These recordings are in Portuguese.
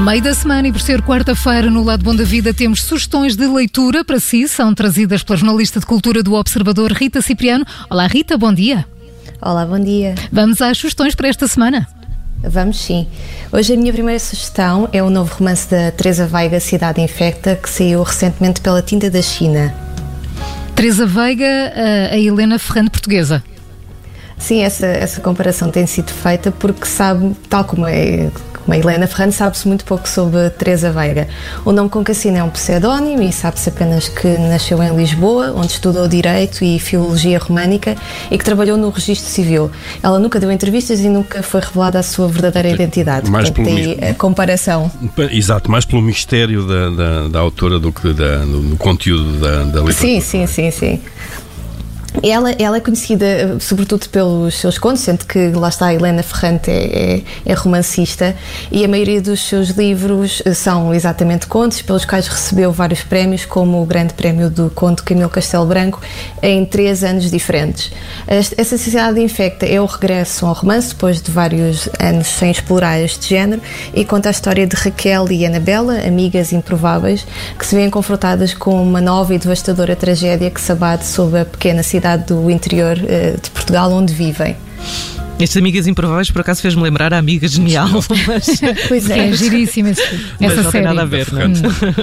Meio da semana e por ser quarta-feira, no Lado Bom da Vida temos sugestões de leitura para si, são trazidas pela jornalista de cultura do Observador, Rita Cipriano. Olá Rita, bom dia. Olá, bom dia. Vamos às sugestões para esta semana? Vamos sim. Hoje a minha primeira sugestão é o novo romance da Teresa Veiga, Cidade Infecta, que saiu recentemente pela Tinta da China. Teresa Veiga, a Helena Ferrante portuguesa. Sim, essa comparação tem sido feita porque sabe, tal como a Helena Ferrante, sabe-se muito pouco sobre Teresa Veiga. O nome com que assina é um pseudónimo e sabe-se apenas que nasceu em Lisboa, onde estudou Direito e Filologia Românica e que trabalhou no Registro Civil. Ela nunca deu entrevistas e nunca foi revelada a sua verdadeira identidade. Mais portanto, tem a comparação. Exato, mais pelo mistério da autora do que do conteúdo da literatura. Sim. Ela é conhecida sobretudo pelos seus contos, sendo que lá está a Helena Ferrante é romancista e a maioria dos seus livros são exatamente contos, pelos quais recebeu vários prémios, como o Grande Prémio do Conto Camilo Castelo Branco, em 3 anos diferentes. Essa Cidade Infecta é o regresso ao romance, depois de vários anos sem explorar este género, e conta a história de Raquel e Anabela, amigas improváveis, que se veem confrontadas com uma nova e devastadora tragédia que se abate sobre a pequena cidade do interior de Portugal onde vivem. Estas Amigas Improváveis, por acaso, fez-me lembrar a Amiga Genial. Mas... Pois é. É giríssima essa mas não série. tem nada a ver, não é?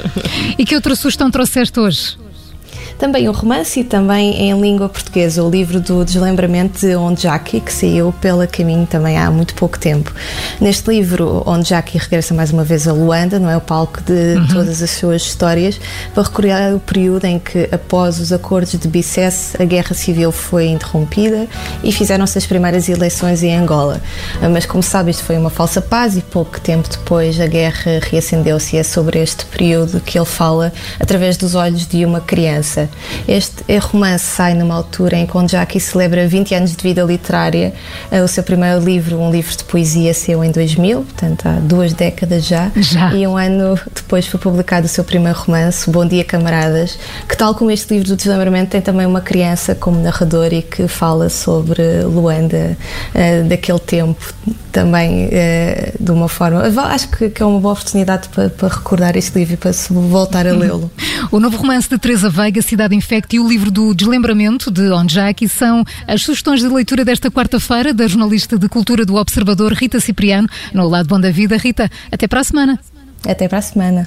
E que outra sugestão trouxeste hoje? Também um romance e também em língua portuguesa, o livro do Deslembramento de Ondjaki, que saiu pela Caminho também há muito pouco tempo. Neste livro, Ondjaki regressa mais uma vez a Luanda, não é, o palco de todas as suas histórias, para recordar o período em que, após os acordos de Bicesse, a guerra civil foi interrompida e fizeram-se as primeiras eleições em Angola. Mas, como sabe, isto foi uma falsa paz e pouco tempo depois a guerra reacendeu-se, e é sobre este período que ele fala através dos olhos de uma criança. Este romance sai numa altura em que Ondjaki celebra 20 anos de vida literária. O seu primeiro livro, um livro de poesia, saiu em 2000, portanto há 2 décadas já. E um ano depois foi publicado o seu primeiro romance, Bom Dia Camaradas, que, tal como este livro do Deslembramento, tem também uma criança como narrador e que fala sobre Luanda daquele tempo, também de uma forma... Acho que é uma boa oportunidade para recordar este livro e para se voltar a lê-lo. O novo romance de Teresa Veiga, Cidade Infecta, e o livro do Deslembramento de Ondjaki são as sugestões de leitura desta quarta-feira da jornalista de cultura do Observador, Rita Cipriano, no Lado Bom da Vida. Rita, até para a semana. Até para a semana.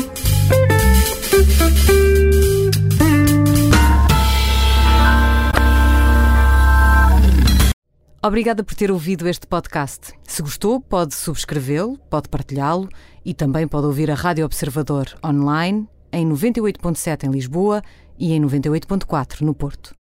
Obrigada por ter ouvido este podcast. Se gostou, pode subscrevê-lo, pode partilhá-lo e também pode ouvir a Rádio Observador online em 98.7 em Lisboa e em 98.4 no Porto.